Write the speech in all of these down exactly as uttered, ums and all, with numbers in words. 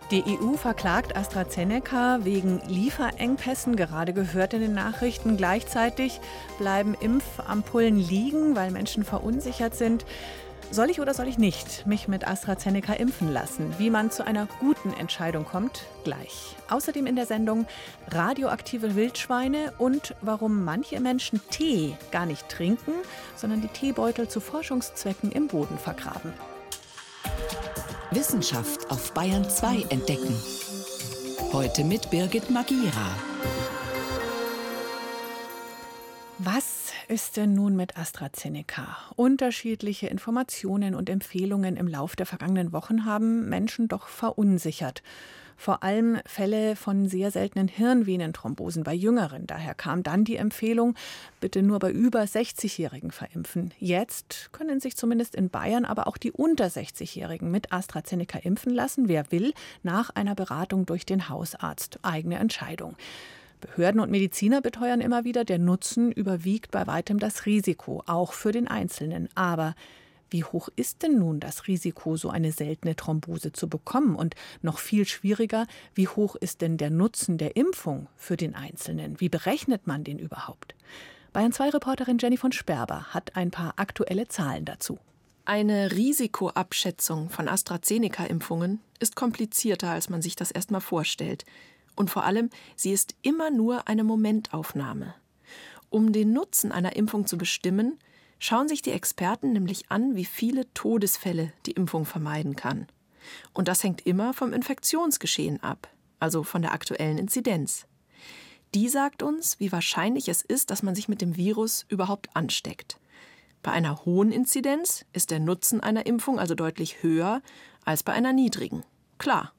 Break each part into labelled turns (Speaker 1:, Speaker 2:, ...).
Speaker 1: Die E U verklagt AstraZeneca wegen Lieferengpässen, gerade gehört in den Nachrichten. Gleichzeitig bleiben Impfampullen liegen, weil Menschen verunsichert sind. Soll ich oder soll ich nicht mich mit AstraZeneca impfen lassen? Wie man zu einer guten Entscheidung kommt, gleich. Außerdem in der Sendung radioaktive Wildschweine und warum manche Menschen Tee gar nicht trinken, sondern die Teebeutel zu Forschungszwecken im Boden vergraben.
Speaker 2: Wissenschaft auf Bayern zwei entdecken. Heute mit Birgit Magira.
Speaker 1: Was ist denn nun mit AstraZeneca? Unterschiedliche Informationen und Empfehlungen im Lauf der vergangenen Wochen haben Menschen doch verunsichert. Vor allem Fälle von sehr seltenen Hirnvenenthrombosen bei Jüngeren. Daher kam dann die Empfehlung, bitte nur bei über sechzigjährigen verimpfen. Jetzt können sich zumindest in Bayern aber auch die unter sechzigjährigen mit AstraZeneca impfen lassen. Wer will, nach einer Beratung durch den Hausarzt. Eigene Entscheidung. Behörden und Mediziner beteuern immer wieder, der Nutzen überwiegt bei weitem das Risiko, auch für den Einzelnen. Aber wie hoch ist denn nun das Risiko, so eine seltene Thrombose zu bekommen? Und noch viel schwieriger, wie hoch ist denn der Nutzen der Impfung für den Einzelnen? Wie berechnet man den überhaupt? Bayern zwei Reporterin Jenny von Sperber hat ein paar aktuelle Zahlen dazu.
Speaker 3: Eine Risikoabschätzung von AstraZeneca-Impfungen ist komplizierter, als man sich das erstmal vorstellt. Und vor allem, sie ist immer nur eine Momentaufnahme. Um den Nutzen einer Impfung zu bestimmen, schauen sich die Experten nämlich an, wie viele Todesfälle die Impfung vermeiden kann. Und das hängt immer vom Infektionsgeschehen ab, also von der aktuellen Inzidenz. Die sagt uns, wie wahrscheinlich es ist, dass man sich mit dem Virus überhaupt ansteckt. Bei einer hohen Inzidenz ist der Nutzen einer Impfung also deutlich höher als bei einer niedrigen. Klar.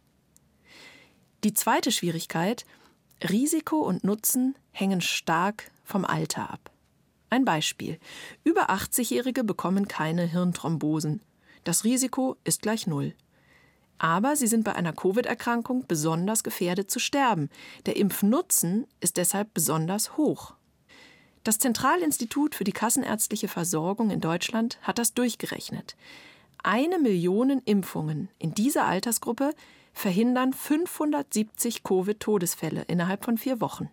Speaker 3: Die zweite Schwierigkeit: Risiko und Nutzen hängen stark vom Alter ab. Ein Beispiel: Über achtzigjährige bekommen keine Hirnthrombosen. Das Risiko ist gleich null. Aber sie sind bei einer Covid-Erkrankung besonders gefährdet zu sterben. Der Impfnutzen ist deshalb besonders hoch. Das Zentralinstitut für die kassenärztliche Versorgung in Deutschland hat das durchgerechnet. Eine Million Impfungen in dieser Altersgruppe verhindern fünfhundertsiebzig Covid-Todesfälle innerhalb von vier Wochen.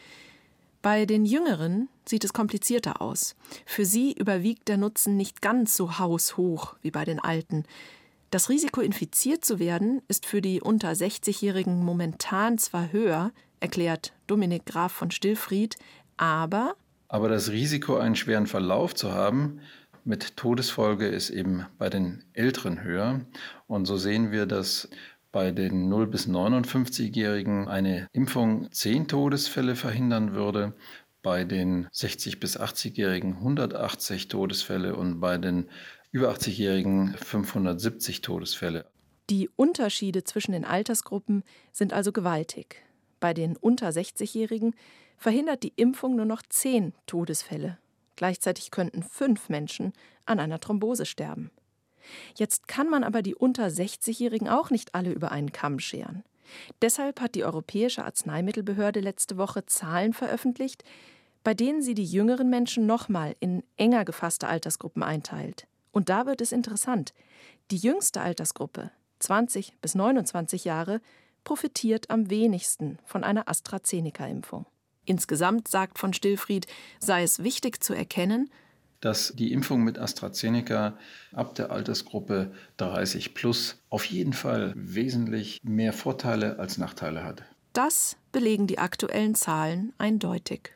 Speaker 3: Bei den Jüngeren sieht es komplizierter aus. Für sie überwiegt der Nutzen nicht ganz so haushoch wie bei den Alten. Das Risiko, infiziert zu werden, ist für die unter sechzigjährigen momentan zwar höher, erklärt Dominik Graf von Stillfried, aber...
Speaker 4: Aber das Risiko, einen schweren Verlauf zu haben, mit Todesfolge, ist eben bei den Älteren höher. Und so sehen wir, dass bei den null bis neunundfünfzigjährigen eine Impfung zehn Todesfälle verhindern würde, bei den sechzig bis achtzigjährigen hundertachtzig Todesfälle und bei den über achtzigjährigen fünfhundertsiebzig Todesfälle.
Speaker 3: Die Unterschiede zwischen den Altersgruppen sind also gewaltig. Bei den unter sechzigjährigen verhindert die Impfung nur noch zehn Todesfälle. Gleichzeitig könnten fünf Menschen an einer Thrombose sterben. Jetzt kann man aber die unter sechzigjährigen auch nicht alle über einen Kamm scheren. Deshalb hat die Europäische Arzneimittelbehörde letzte Woche Zahlen veröffentlicht, bei denen sie die jüngeren Menschen nochmal in enger gefasste Altersgruppen einteilt. Und da wird es interessant. Die jüngste Altersgruppe, zwanzig bis neunundzwanzig Jahre, profitiert am wenigsten von einer AstraZeneca-Impfung. Insgesamt, sagt von Stillfried, sei es wichtig zu erkennen,
Speaker 4: dass die Impfung mit AstraZeneca ab der Altersgruppe dreißig plus auf jeden Fall wesentlich mehr Vorteile als Nachteile hat.
Speaker 3: Das belegen die aktuellen Zahlen eindeutig.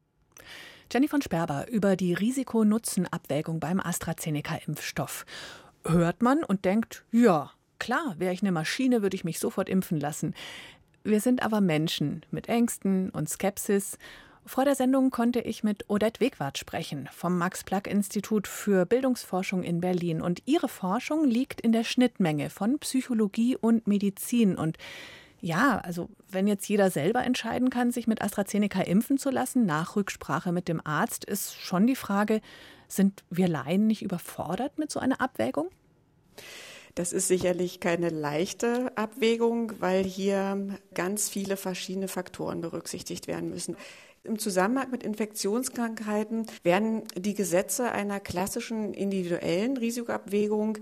Speaker 1: Jenny von Sperber über die Risiko-Nutzen-Abwägung beim AstraZeneca-Impfstoff. Hört man und denkt, ja, klar, wäre ich eine Maschine, würde ich mich sofort impfen lassen. Wir sind aber Menschen mit Ängsten und Skepsis. Vor der Sendung konnte ich mit Odette Wegwart sprechen vom Max-Planck-Institut für Bildungsforschung in Berlin. Und ihre Forschung liegt in der Schnittmenge von Psychologie und Medizin. Und ja, also wenn jetzt jeder selber entscheiden kann, sich mit AstraZeneca impfen zu lassen, nach Rücksprache mit dem Arzt, ist schon die Frage, sind wir Laien nicht überfordert mit so einer Abwägung?
Speaker 5: Das ist sicherlich keine leichte Abwägung, weil hier ganz viele verschiedene Faktoren berücksichtigt werden müssen. Im Zusammenhang mit Infektionskrankheiten werden die Gesetze einer klassischen individuellen Risikoabwägung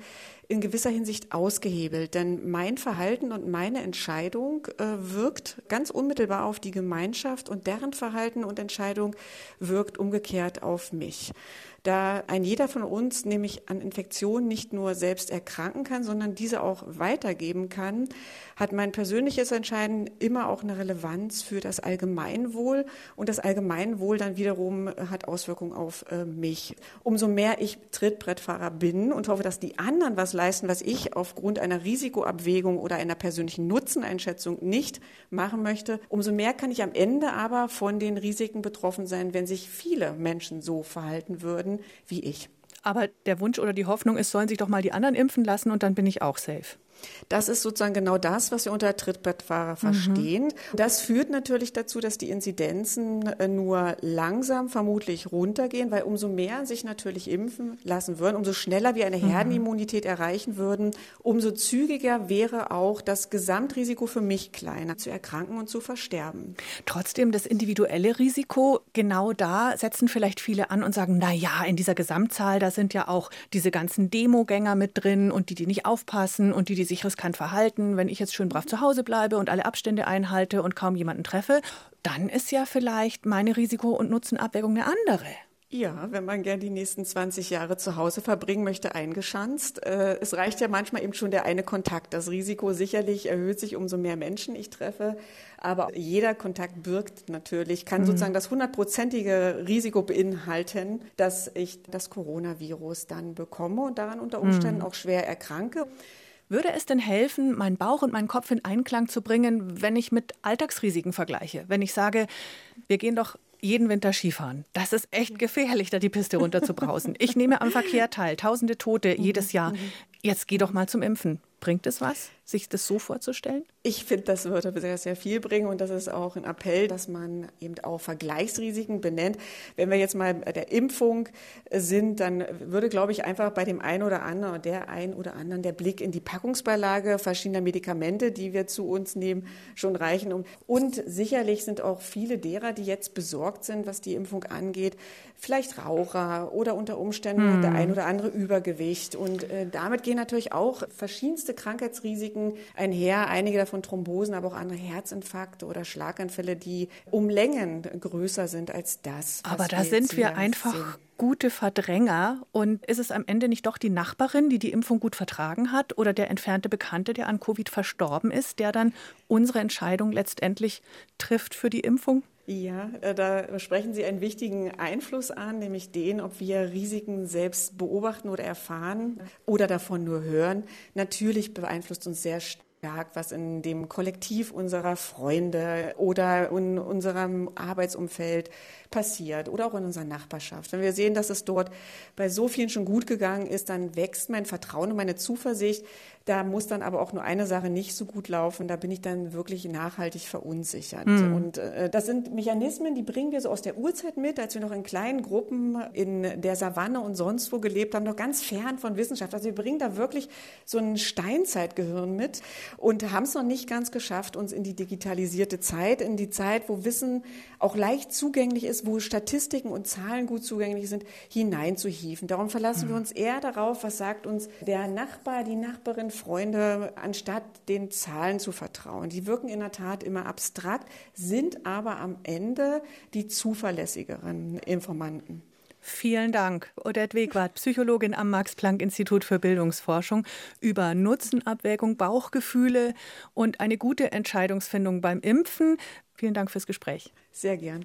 Speaker 5: in gewisser Hinsicht ausgehebelt. Denn mein Verhalten und meine Entscheidung äh, wirkt ganz unmittelbar auf die Gemeinschaft und deren Verhalten und Entscheidung wirkt umgekehrt auf mich. Da ein jeder von uns nämlich an Infektionen nicht nur selbst erkranken kann, sondern diese auch weitergeben kann, hat mein persönliches Entscheiden immer auch eine Relevanz für das Allgemeinwohl. Und das Allgemeinwohl dann wiederum hat Auswirkungen auf äh, mich. Umso mehr ich Trittbrettfahrer bin und hoffe, dass die anderen was leisten, was ich aufgrund einer Risikoabwägung oder einer persönlichen Nutzeneinschätzung nicht machen möchte, umso mehr kann ich am Ende aber von den Risiken betroffen sein, wenn sich viele Menschen so verhalten würden wie ich.
Speaker 1: Aber der Wunsch oder die Hoffnung ist, sollen sich doch mal die anderen impfen lassen und dann bin ich auch safe.
Speaker 5: Das ist sozusagen genau das, was wir unter Trittbrettfahrer verstehen. Mhm. Das führt natürlich dazu, dass die Inzidenzen nur langsam vermutlich runtergehen, weil umso mehr sich natürlich impfen lassen würden, umso schneller wir eine Herdenimmunität erreichen würden, umso zügiger wäre auch das Gesamtrisiko für mich kleiner, zu erkranken und zu versterben.
Speaker 1: Trotzdem das individuelle Risiko, genau da setzen vielleicht viele an und sagen, na ja, in dieser Gesamtzahl, da sind ja auch diese ganzen Demogänger mit drin und die, die nicht aufpassen und die, die sich riskant verhalten. Wenn ich jetzt schön brav zu Hause bleibe und alle Abstände einhalte und kaum jemanden treffe, dann ist ja vielleicht meine Risiko- und Nutzenabwägung eine andere.
Speaker 5: Ja, wenn man gern die nächsten zwanzig Jahre zu Hause verbringen möchte, eingeschanzt. Es reicht ja manchmal eben schon der eine Kontakt. Das Risiko sicherlich erhöht sich, umso mehr Menschen ich treffe. Aber jeder Kontakt birgt natürlich, kann mhm. sozusagen das hundertprozentige Risiko beinhalten, dass ich das Coronavirus dann bekomme und daran unter Umständen mhm. auch schwer erkranke.
Speaker 1: Würde es denn helfen, meinen Bauch und meinen Kopf in Einklang zu bringen, wenn ich mit Alltagsrisiken vergleiche? Wenn ich sage, wir gehen doch jeden Winter Skifahren. Das ist echt gefährlich, da die Piste runter zu brausen. Ich nehme am Verkehr teil, tausende Tote jedes Jahr. Jetzt geh doch mal zum Impfen. Bringt es was, sich das so vorzustellen?
Speaker 5: Ich finde, das würde sehr, sehr viel bringen und das ist auch ein Appell, dass man eben auch Vergleichsrisiken benennt. Wenn wir jetzt mal bei der Impfung sind, dann würde, glaube ich, einfach bei dem einen oder anderen oder der einen oder anderen der Blick in die Packungsbeilage verschiedener Medikamente, die wir zu uns nehmen, schon reichen. Und sicherlich sind auch viele derer, die jetzt besorgt sind, was die Impfung angeht, vielleicht Raucher oder unter Umständen hm. der ein oder andere Übergewicht. Und äh, damit gehen natürlich auch verschiedenste Krankheitsrisiken einher, einige davon Thrombosen, aber auch andere Herzinfarkte oder Schlaganfälle, die um Längen größer sind als das.
Speaker 1: Aber da sind wir einfach sehen. Gute Verdränger. Und ist es am Ende nicht doch die Nachbarin, die die Impfung gut vertragen hat oder der entfernte Bekannte, der an Covid verstorben ist, der dann unsere Entscheidung letztendlich trifft für die Impfung?
Speaker 5: Ja, da sprechen Sie einen wichtigen Einfluss an, nämlich den, ob wir Risiken selbst beobachten oder erfahren oder davon nur hören. Natürlich beeinflusst uns sehr stark, was in dem Kollektiv unserer Freunde oder in unserem Arbeitsumfeld passiert oder auch in unserer Nachbarschaft. Wenn wir sehen, dass es dort bei so vielen schon gut gegangen ist, dann wächst mein Vertrauen und meine Zuversicht. Da muss dann aber auch nur eine Sache nicht so gut laufen. Da bin ich dann wirklich nachhaltig verunsichert. Mhm. Und äh, das sind Mechanismen, die bringen wir so aus der Urzeit mit, als wir noch in kleinen Gruppen in der Savanne und sonst wo gelebt haben, noch ganz fern von Wissenschaft. Also wir bringen da wirklich so ein Steinzeitgehirn mit und haben es noch nicht ganz geschafft, uns in die digitalisierte Zeit, in die Zeit, wo Wissen auch leicht zugänglich ist, wo Statistiken und Zahlen gut zugänglich sind, hineinzuhieven. Darum verlassen mhm. wir uns eher darauf, was sagt uns der Nachbar, die Nachbarin, Freunde, anstatt den Zahlen zu vertrauen. Die wirken in der Tat immer abstrakt, sind aber am Ende die zuverlässigeren Informanten.
Speaker 1: Vielen Dank. Odette Wegwart, Psychologin am Max-Planck-Institut für Bildungsforschung, über Nutzenabwägung, Bauchgefühle und eine gute Entscheidungsfindung beim Impfen. Vielen Dank fürs Gespräch.
Speaker 5: Sehr gern.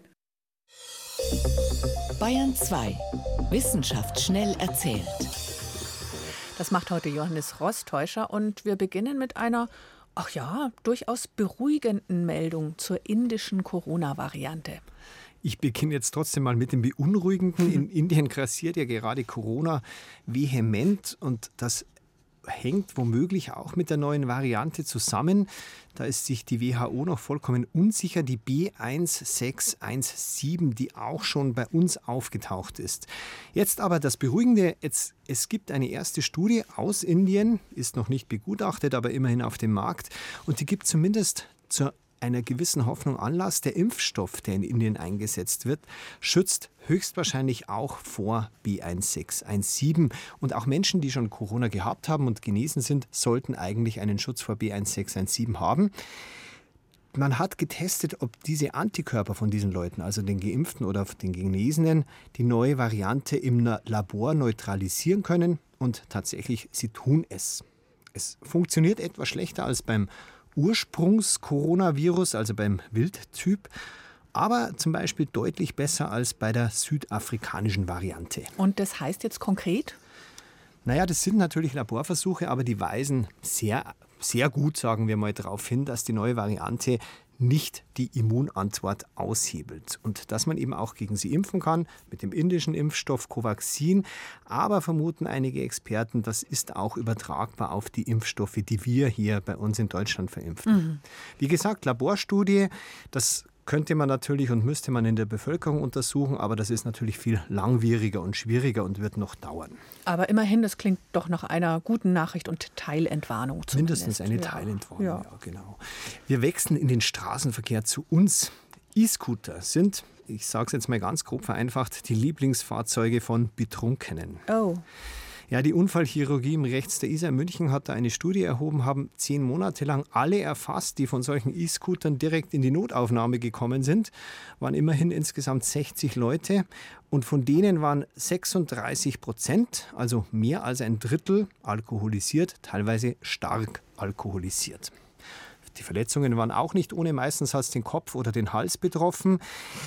Speaker 2: Bayern zwei. Wissenschaft schnell erzählt.
Speaker 1: Das macht heute Johannes Rostäuscher und wir beginnen mit einer, ach ja, durchaus beruhigenden Meldung zur indischen Corona-Variante.
Speaker 6: Ich beginne jetzt trotzdem mal mit dem Beunruhigenden. In Indien grassiert ja gerade Corona vehement und das hängt womöglich auch mit der neuen Variante zusammen. Da ist sich die W H O noch vollkommen unsicher. Die B eins sechs eins sieben, die auch schon bei uns aufgetaucht ist. Jetzt aber das Beruhigende, jetzt, es gibt eine erste Studie aus Indien, ist noch nicht begutachtet, aber immerhin auf dem Markt. Und die gibt zumindest zur einer gewissen Hoffnung Anlass. Der Impfstoff, der in Indien eingesetzt wird, schützt höchstwahrscheinlich auch vor B eins sechs eins sieben. Und auch Menschen, die schon Corona gehabt haben und genesen sind, sollten eigentlich einen Schutz vor B eins sechs eins sieben haben. Man hat getestet, ob diese Antikörper von diesen Leuten, also den Geimpften oder den Genesenen, die neue Variante im Labor neutralisieren können. Und tatsächlich, sie tun es. Es funktioniert etwas schlechter als beim Ursprungs-Coronavirus, also beim Wildtyp, aber zum Beispiel deutlich besser als bei der südafrikanischen Variante.
Speaker 1: Und das heißt jetzt konkret?
Speaker 6: Naja, das sind natürlich Laborversuche, aber die weisen sehr, sehr gut, sagen wir mal, darauf hin, dass die neue Variante nicht die Immunantwort aushebelt und dass man eben auch gegen sie impfen kann mit dem indischen Impfstoff Covaxin. Aber vermuten einige Experten, das ist auch übertragbar auf die Impfstoffe, die wir hier bei uns in Deutschland verimpfen. Mhm. Wie gesagt, Laborstudie, das könnte man natürlich und müsste man in der Bevölkerung untersuchen, aber das ist natürlich viel langwieriger und schwieriger und wird noch dauern.
Speaker 1: Aber immerhin, das klingt doch nach einer guten Nachricht und Teilentwarnung zumindest.
Speaker 6: Mindestens eine
Speaker 1: ja.
Speaker 6: Teilentwarnung,
Speaker 1: ja.
Speaker 6: ja, genau. Wir wechseln in den Straßenverkehr zu uns. E-Scooter sind, ich sage es jetzt mal ganz grob vereinfacht, die Lieblingsfahrzeuge von Betrunkenen.
Speaker 1: Oh.
Speaker 6: Ja, die Unfallchirurgie im Rechts der Isar in München hat da eine Studie erhoben, haben zehn Monate lang alle erfasst, die von solchen E-Scootern direkt in die Notaufnahme gekommen sind. Waren immerhin insgesamt sechzig Leute und von denen waren sechsunddreißig Prozent, also mehr als ein Drittel, alkoholisiert, teilweise stark alkoholisiert. Die Verletzungen waren auch nicht ohne, meistens hat es den Kopf oder den Hals betroffen.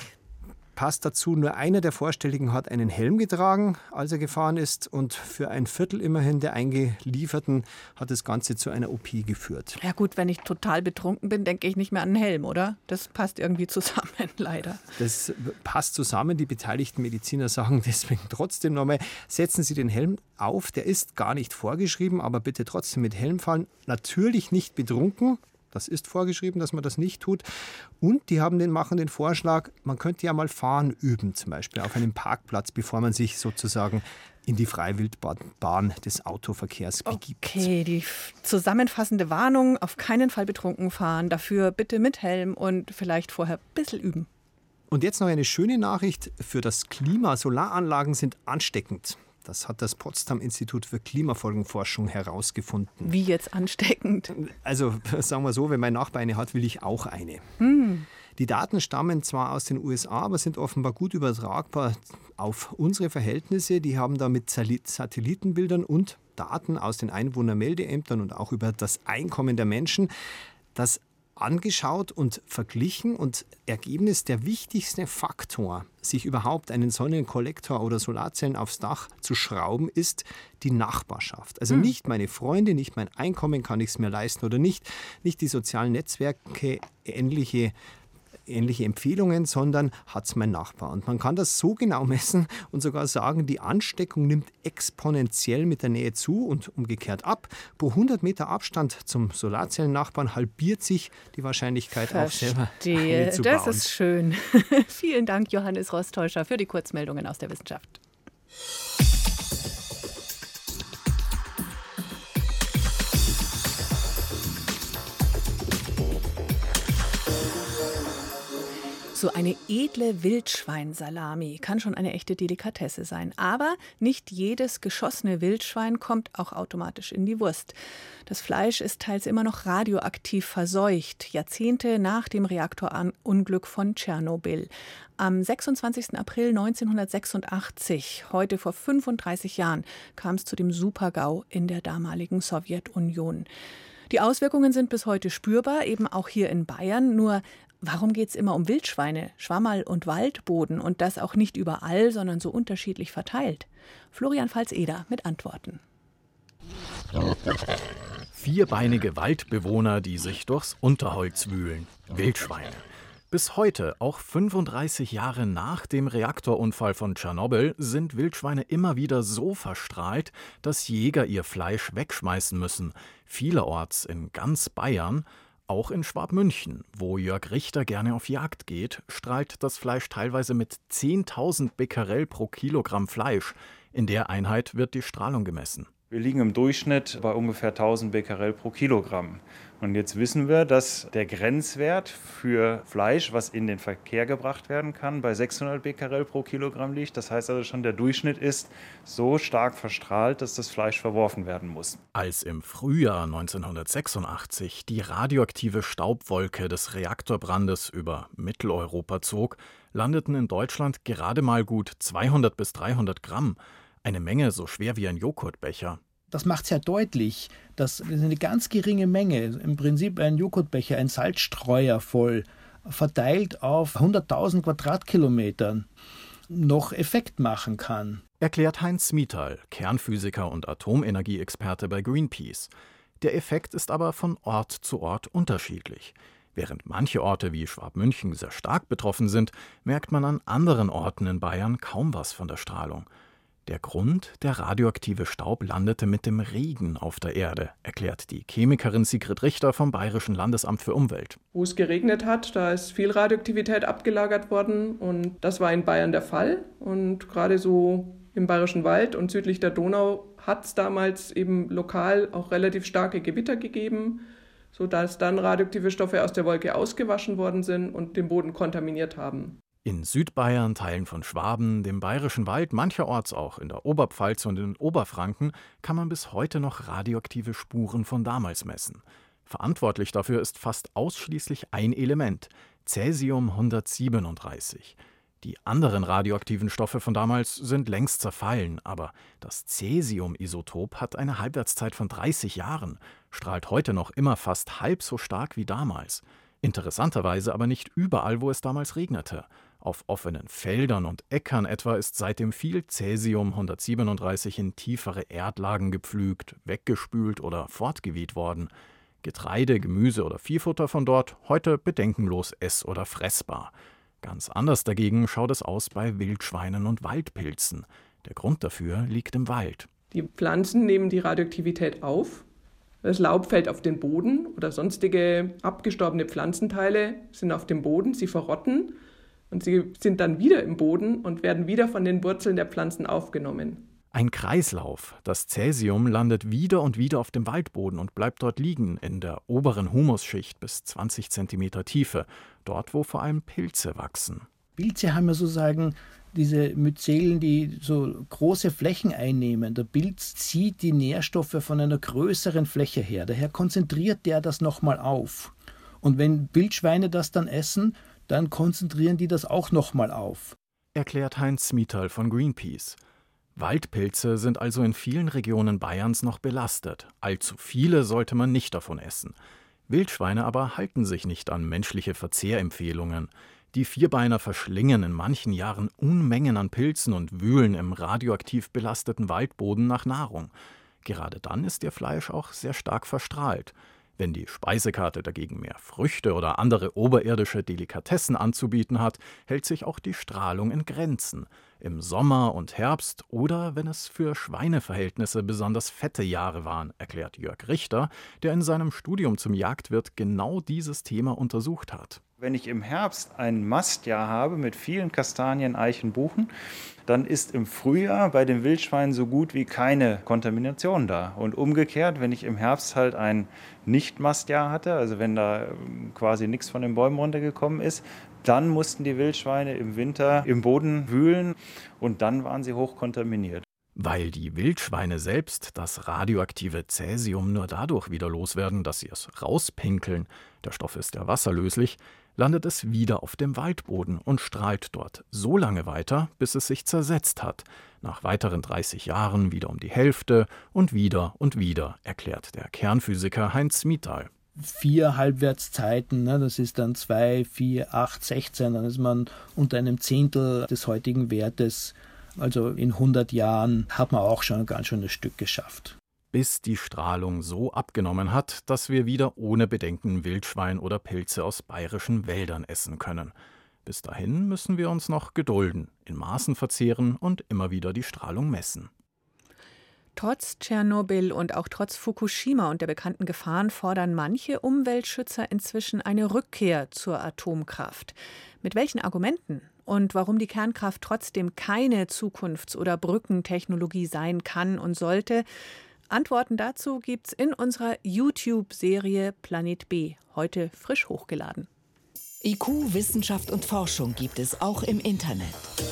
Speaker 6: Passt dazu, nur einer der Vorstelligen hat einen Helm getragen, als er gefahren ist. Und für ein Viertel immerhin der Eingelieferten hat das Ganze zu einer O P geführt.
Speaker 1: Ja gut, wenn ich total betrunken bin, denke ich nicht mehr an einen Helm, oder? Das passt irgendwie zusammen, leider.
Speaker 6: Das passt zusammen. Die beteiligten Mediziner sagen deswegen trotzdem nochmal, setzen Sie den Helm auf. Der ist gar nicht vorgeschrieben, aber bitte trotzdem mit Helm fahren. Natürlich nicht betrunken. Das ist vorgeschrieben, dass man das nicht tut. Und die haben den, machen den Vorschlag, man könnte ja mal fahren üben, zum Beispiel auf einem Parkplatz, bevor man sich sozusagen in die Freiwildbahn des Autoverkehrs begibt.
Speaker 1: Okay, die zusammenfassende Warnung, auf keinen Fall betrunken fahren, dafür bitte mit Helm und vielleicht vorher ein bisschen üben.
Speaker 6: Und jetzt noch eine schöne Nachricht für das Klima. Solaranlagen sind ansteckend. Das hat das Potsdam-Institut für Klimafolgenforschung herausgefunden.
Speaker 1: Wie jetzt ansteckend?
Speaker 6: Also sagen wir so, wenn mein Nachbar eine hat, will ich auch eine.
Speaker 1: Hm.
Speaker 6: Die Daten stammen zwar aus den U S A, aber sind offenbar gut übertragbar auf unsere Verhältnisse. Die haben da mit Satellitenbildern und Daten aus den Einwohnermeldeämtern und auch über das Einkommen der Menschen das angeschaut und verglichen und Ergebnis, der wichtigste Faktor, sich überhaupt einen Sonnenkollektor oder Solarzellen aufs Dach zu schrauben, ist die Nachbarschaft. Also hm. nicht meine Freunde, nicht mein Einkommen, kann ich es mir leisten oder nicht, nicht die sozialen Netzwerke, ähnliche ähnliche Empfehlungen, sondern hat es mein Nachbar. Und man kann das so genau messen und sogar sagen, die Ansteckung nimmt exponentiell mit der Nähe zu und umgekehrt ab. Pro hundert Meter Abstand zum Solarzellennachbarn halbiert sich die Wahrscheinlichkeit,
Speaker 1: Verstehe.
Speaker 6: auch selber eine zu bauen.
Speaker 1: Das ist schön. Vielen Dank, Johannes Rostäuscher, für die Kurzmeldungen aus der Wissenschaft. So eine edle Wildschweinsalami kann schon eine echte Delikatesse sein. Aber nicht jedes geschossene Wildschwein kommt auch automatisch in die Wurst. Das Fleisch ist teils immer noch radioaktiv verseucht, Jahrzehnte nach dem Reaktorunglück von Tschernobyl. Am sechsundzwanzigsten April neunzehnhundertsechsundachtzig, heute vor fünfunddreißig Jahren, kam es zu dem Super-GAU in der damaligen Sowjetunion. Die Auswirkungen sind bis heute spürbar, eben auch hier in Bayern. Nur warum geht es immer um Wildschweine, Schwammerl und Waldboden und das auch nicht überall, sondern so unterschiedlich verteilt? Florian Pfalz-Eder mit Antworten.
Speaker 7: Vierbeinige Waldbewohner, die sich durchs Unterholz wühlen. Wildschweine. Bis heute, auch fünfunddreißig Jahre nach dem Reaktorunfall von Tschernobyl, sind Wildschweine immer wieder so verstrahlt, dass Jäger ihr Fleisch wegschmeißen müssen. Vielerorts in ganz Bayern. Auch in Schwabmünchen, wo Jörg Richter gerne auf Jagd geht, strahlt das Fleisch teilweise mit zehntausend Becquerel pro Kilogramm Fleisch. In der Einheit wird die Strahlung gemessen.
Speaker 8: Wir liegen im Durchschnitt bei ungefähr tausend Becquerel pro Kilogramm. Und jetzt wissen wir, dass der Grenzwert für Fleisch, was in den Verkehr gebracht werden kann, bei sechshundert Becquerel pro Kilogramm liegt. Das heißt also schon, der Durchschnitt ist so stark verstrahlt, dass das Fleisch verworfen werden muss.
Speaker 7: Als im Frühjahr neunzehnhundertsechsundachtzig die radioaktive Staubwolke des Reaktorbrandes über Mitteleuropa zog, landeten in Deutschland gerade mal gut zweihundert bis dreihundert Gramm. Eine Menge so schwer wie ein Joghurtbecher.
Speaker 9: Das macht sehr deutlich, dass eine ganz geringe Menge, im Prinzip ein Joghurtbecher, ein Salzstreuer voll, verteilt auf hunderttausend Quadratkilometern, noch Effekt machen kann.
Speaker 7: Erklärt Heinz Smital, Kernphysiker und Atomenergieexperte bei Greenpeace. Der Effekt ist aber von Ort zu Ort unterschiedlich. Während manche Orte wie Schwabmünchen sehr stark betroffen sind, merkt man an anderen Orten in Bayern kaum was von der Strahlung. Der Grund, der radioaktive Staub landete mit dem Regen auf der Erde, erklärt die Chemikerin Sigrid Richter vom Bayerischen Landesamt für Umwelt.
Speaker 10: Wo es geregnet hat, da ist viel Radioaktivität abgelagert worden und das war in Bayern der Fall. Und gerade so im Bayerischen Wald und südlich der Donau hat es damals eben lokal auch relativ starke Gewitter gegeben, sodass dann radioaktive Stoffe aus der Wolke ausgewaschen worden sind und den Boden kontaminiert haben.
Speaker 7: In Südbayern, Teilen von Schwaben, dem Bayerischen Wald, mancherorts auch in der Oberpfalz und in Oberfranken kann man bis heute noch radioaktive Spuren von damals messen. Verantwortlich dafür ist fast ausschließlich ein Element, Cäsium hundertsiebenunddreißig. Die anderen radioaktiven Stoffe von damals sind längst zerfallen, aber das Cäsium-Isotop hat eine Halbwertszeit von dreißig Jahren, strahlt heute noch immer fast halb so stark wie damals. Interessanterweise aber nicht überall, wo es damals regnete. Auf offenen Feldern und Äckern etwa ist seitdem viel Cäsium hundertsiebenunddreißig in tiefere Erdlagen gepflügt, weggespült oder fortgeweht worden. Getreide, Gemüse oder Viehfutter von dort heute bedenkenlos ess- oder fressbar. Ganz anders dagegen schaut es aus bei Wildschweinen und Waldpilzen. Der Grund dafür liegt im Wald.
Speaker 10: Die Pflanzen nehmen die Radioaktivität auf. Das Laub fällt auf den Boden oder sonstige abgestorbene Pflanzenteile sind auf dem Boden, sie verrotten und sie sind dann wieder im Boden und werden wieder von den Wurzeln der Pflanzen aufgenommen.
Speaker 7: Ein Kreislauf. Das Cäsium landet wieder und wieder auf dem Waldboden und bleibt dort liegen, in der oberen Humusschicht bis zwanzig Zentimeter Tiefe, dort wo vor allem Pilze wachsen.
Speaker 9: Pilze haben ja sozusagen diese Myzelen, die so große Flächen einnehmen. Der Pilz zieht die Nährstoffe von einer größeren Fläche her. Daher konzentriert der das nochmal auf. Und wenn Wildschweine das dann essen, dann konzentrieren die das auch nochmal auf.
Speaker 7: Erklärt Heinz Smital von Greenpeace. Waldpilze sind also in vielen Regionen Bayerns noch belastet. Allzu viele sollte man nicht davon essen. Wildschweine aber halten sich nicht an menschliche Verzehrempfehlungen. Die Vierbeiner verschlingen in manchen Jahren Unmengen an Pilzen und wühlen im radioaktiv belasteten Waldboden nach Nahrung. Gerade dann ist ihr Fleisch auch sehr stark verstrahlt. Wenn die Speisekarte dagegen mehr Früchte oder andere oberirdische Delikatessen anzubieten hat, hält sich auch die Strahlung in Grenzen. Im Sommer und Herbst oder wenn es für Schweineverhältnisse besonders fette Jahre waren, erklärt Jörg Richter, der in seinem Studium zum Jagdwirt genau dieses Thema untersucht hat.
Speaker 8: Wenn ich im Herbst ein Mastjahr habe mit vielen Kastanien, Eichen, Buchen, dann ist im Frühjahr bei den Wildschweinen so gut wie keine Kontamination da. Und umgekehrt, wenn ich im Herbst halt ein Nicht-Mastjahr hatte, also wenn da quasi nichts von den Bäumen runtergekommen ist, dann mussten die Wildschweine im Winter im Boden wühlen und dann waren sie hoch kontaminiert.
Speaker 7: Weil die Wildschweine selbst das radioaktive Cäsium nur dadurch wieder loswerden, dass sie es rauspinkeln, der Stoff ist ja wasserlöslich, landet es wieder auf dem Waldboden und strahlt dort so lange weiter, bis es sich zersetzt hat. Nach weiteren dreißig Jahren wieder um die Hälfte und wieder und wieder, erklärt der Kernphysiker Heinz Smital.
Speaker 9: Vier Halbwertszeiten, ne, das ist dann zwei, vier, acht, sechzehn, dann ist man unter einem Zehntel des heutigen Wertes. Also in hundert Jahren hat man auch schon ein ganz schönes Stück geschafft.
Speaker 7: Bis die Strahlung so abgenommen hat, dass wir wieder ohne Bedenken Wildschwein oder Pilze aus bayerischen Wäldern essen können. Bis dahin müssen wir uns noch gedulden, in Maßen verzehren und immer wieder die Strahlung messen.
Speaker 1: Trotz Tschernobyl und auch trotz Fukushima und der bekannten Gefahren fordern manche Umweltschützer inzwischen eine Rückkehr zur Atomkraft. Mit welchen Argumenten? Und warum die Kernkraft trotzdem keine Zukunfts- oder Brückentechnologie sein kann und sollte? Antworten dazu gibt's in unserer YouTube-Serie Planet B, heute frisch hochgeladen.
Speaker 2: I Q, Wissenschaft und Forschung gibt es auch im Internet.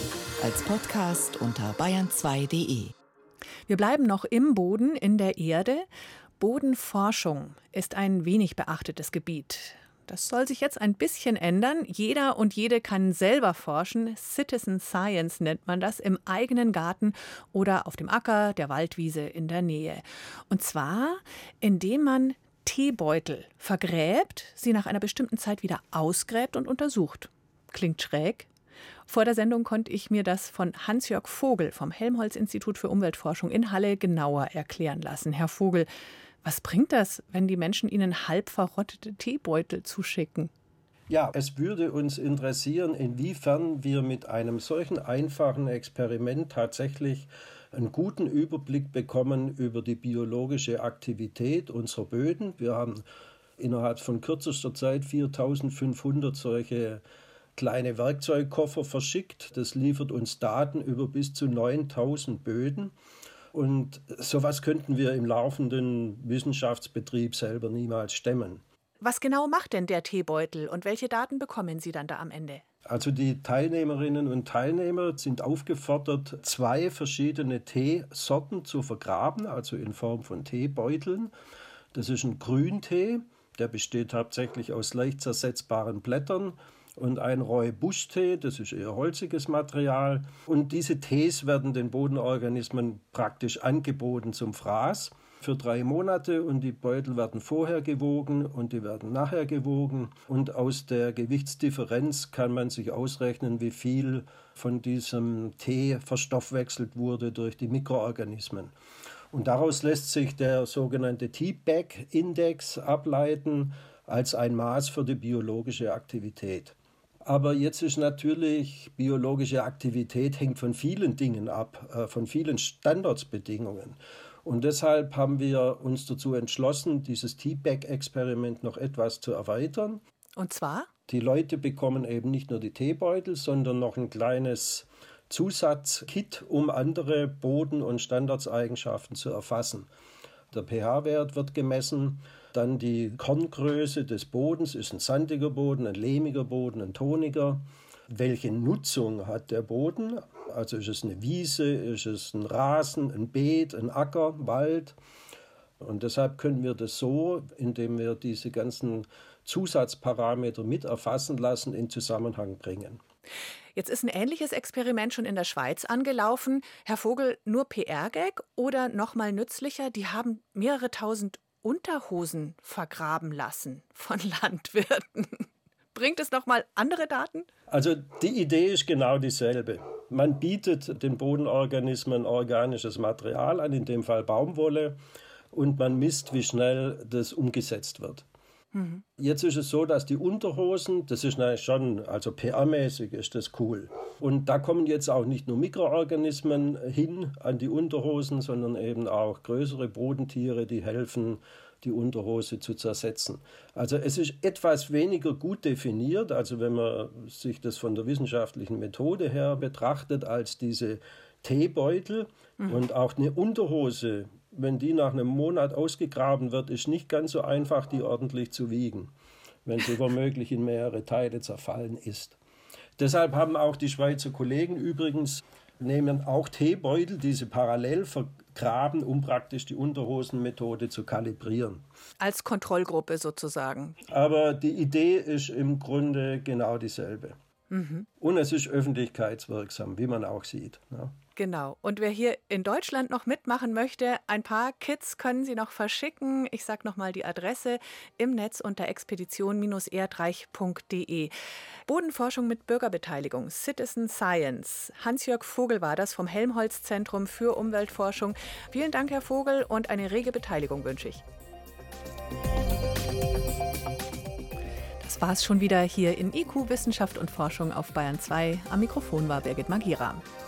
Speaker 2: Als Podcast unter bayern zwei punkt de.
Speaker 1: Wir bleiben noch im Boden, in der Erde. Bodenforschung ist ein wenig beachtetes Gebiet. Das soll sich jetzt ein bisschen ändern. Jeder und jede kann selber forschen. Citizen Science nennt man das, im eigenen Garten oder auf dem Acker, der Waldwiese in der Nähe. Und zwar, indem man Teebeutel vergräbt, sie nach einer bestimmten Zeit wieder ausgräbt und untersucht. Klingt schräg? Vor der Sendung konnte ich mir das von Hans-Jörg Vogel vom Helmholtz-Institut für Umweltforschung in Halle genauer erklären lassen. Herr Vogel, was bringt das, wenn die Menschen Ihnen halb verrottete Teebeutel zuschicken?
Speaker 11: Ja, es würde uns interessieren, inwiefern wir mit einem solchen einfachen Experiment tatsächlich einen guten Überblick bekommen über die biologische Aktivität unserer Böden. Wir haben innerhalb von kürzester Zeit viertausendfünfhundert solche kleine Werkzeugkoffer verschickt. Das liefert uns Daten über bis zu neuntausend Böden. Und sowas könnten wir im laufenden Wissenschaftsbetrieb selber niemals stemmen.
Speaker 1: Was genau macht denn der Teebeutel und welche Daten bekommen Sie dann da am Ende?
Speaker 11: Also die Teilnehmerinnen und Teilnehmer sind aufgefordert, zwei verschiedene Teesorten zu vergraben, also in Form von Teebeuteln. Das ist ein Grüntee, der besteht hauptsächlich aus leicht zersetzbaren Blättern. Und ein Rooibos-Tee, das ist eher holziges Material. Und diese Tees werden den Bodenorganismen praktisch angeboten zum Fraß für drei Monate. Und die Beutel werden vorher gewogen und die werden nachher gewogen. Und aus der Gewichtsdifferenz kann man sich ausrechnen, wie viel von diesem Tee verstoffwechselt wurde durch die Mikroorganismen. Und daraus lässt sich der sogenannte Teabag-Index ableiten als ein Maß für die biologische Aktivität. Aber jetzt ist natürlich, biologische Aktivität hängt von vielen Dingen ab, von vielen Standortsbedingungen. Und deshalb haben wir uns dazu entschlossen, dieses Teabag-Experiment noch etwas zu erweitern.
Speaker 1: Und zwar?
Speaker 11: Die Leute bekommen eben nicht nur die Teebeutel, sondern noch ein kleines Zusatzkit, um andere Boden- und Standortseigenschaften zu erfassen. Der pH-Wert wird gemessen, dann die Korngröße des Bodens, ist ein sandiger Boden, ein lehmiger Boden, ein toniger. Welche Nutzung hat der Boden? Also ist es eine Wiese, ist es ein Rasen, ein Beet, ein Acker, Wald? Und deshalb können wir das so, indem wir diese ganzen Zusatzparameter mit erfassen lassen, in Zusammenhang bringen.
Speaker 1: Jetzt ist ein ähnliches Experiment schon in der Schweiz angelaufen. Herr Vogel, nur P R-Gag oder noch mal nützlicher, die haben mehrere tausend Unterhosen vergraben lassen von Landwirten. Bringt es noch mal andere Daten?
Speaker 11: Also die Idee ist genau dieselbe. Man bietet den Bodenorganismen organisches Material an, in dem Fall Baumwolle, und man misst, wie schnell das umgesetzt wird. Mhm. Jetzt ist es so, dass die Unterhosen, das ist natürlich schon, also P R-mäßig ist das cool. Und da kommen jetzt auch nicht nur Mikroorganismen hin an die Unterhosen, sondern eben auch größere Bodentiere, die helfen, die Unterhose zu zersetzen. Also es ist etwas weniger gut definiert, also wenn man sich das von der wissenschaftlichen Methode her betrachtet, als diese Teebeutel. Mhm. Und auch eine Unterhose, wenn die nach einem Monat ausgegraben wird, ist nicht ganz so einfach, die ordentlich zu wiegen, wenn sie womöglich in mehrere Teile zerfallen ist. Deshalb haben auch die Schweizer Kollegen übrigens, nehmen auch Teebeutel, diese parallel vergraben, um praktisch die Unterhosenmethode zu kalibrieren.
Speaker 1: Als Kontrollgruppe sozusagen.
Speaker 11: Aber die Idee ist im Grunde genau dieselbe. Mhm. Und es ist öffentlichkeitswirksam, wie man auch sieht. Ja.
Speaker 1: Genau. Und wer hier in Deutschland noch mitmachen möchte, ein paar Kits können Sie noch verschicken. Ich sage nochmal die Adresse im Netz unter expedition Bindestrich erdreich Punkt de. Bodenforschung mit Bürgerbeteiligung, Citizen Science. Hans-Jörg Vogel war das vom Helmholtz-Zentrum für Umweltforschung. Vielen Dank, Herr Vogel, und eine rege Beteiligung wünsche ich. Das war es schon wieder hier in I Q Wissenschaft und Forschung auf Bayern zwei. Am Mikrofon war Birgit Magira.